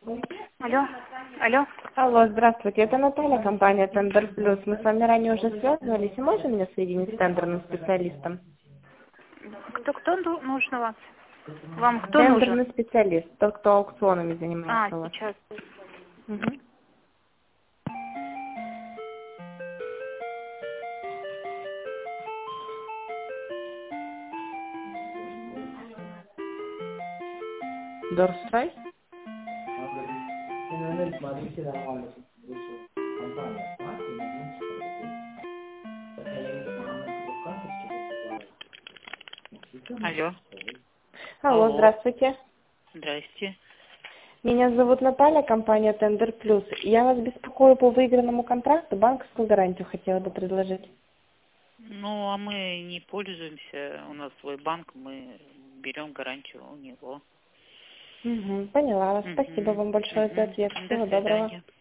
Алло, алло. Алло, здравствуйте, это Наталья, компания Тендер Плюс. Мы с вами ранее уже связывались, и можно меня соединить с тендерным специалистом? Кто нужен у вас? Вам кто нужен? Тендерный специалист, тот, кто аукционами А, занимается у вас. сейчас. Мгм. Дорстрой? Алло. Алло, Алло. здравствуйте. Здрасте. Меня зовут Наталья, компания Тендер Плюс. Я вас беспокою по выигранному контракту, банковскую гарантию хотела бы предложить. Ну, а мы не пользуемся. У нас свой банк, мы берем гарантию у него. Угу, поняла вас. Спасибо Угу. вам большое за Угу. ответ. До Всего доброго. свидания.